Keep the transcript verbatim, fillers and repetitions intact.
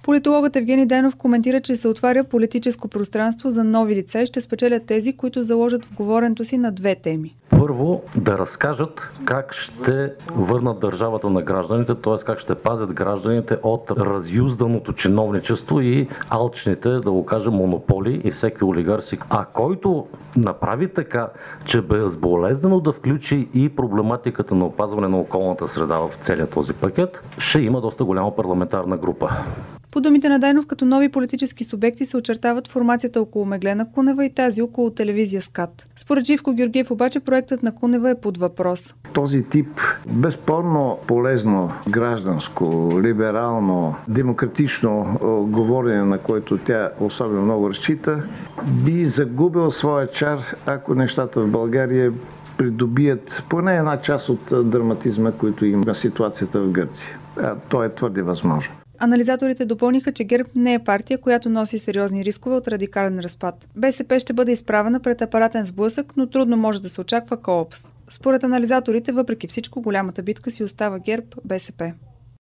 Политологът Евгений Дайнов коментира, че се отваря политическо пространство за нови лица и ще спечелят тези, които заложат в говоренето си на две теми. Първо, да разкажат как ще върнат държавата на гражданите, т.е. как ще пазят гражданите от разюзданото чиновничество и алчните, да го кажем, монополи и всеки олигарси. А който направи така, че безболезнено да включи и проблематиката на опазване на околната среда в целия този пакет, ще има доста голяма парламентарна група. По думите на Дайнов, като нови политически субекти се очертават формацията около Меглена Кунева и тази около телевизия СКАТ. Според Живко Георгиев обаче проектът на Кунева е под въпрос. Този тип безспорно полезно, гражданско, либерално, демократично говорене, на което тя особено много разчита, би загубил своя чар, ако нещата в България придобият поне една част от драматизма, който има ситуацията в Гърция. А то е твърде възможно. Анализаторите допълниха, че ГЕРБ не е партия, която носи сериозни рискове от радикален разпад. БСП ще бъде изправена пред апаратен сблъсък, но трудно може да се очаква колапс. Според анализаторите, въпреки всичко, голямата битка си остава ГЕРБ-БСП.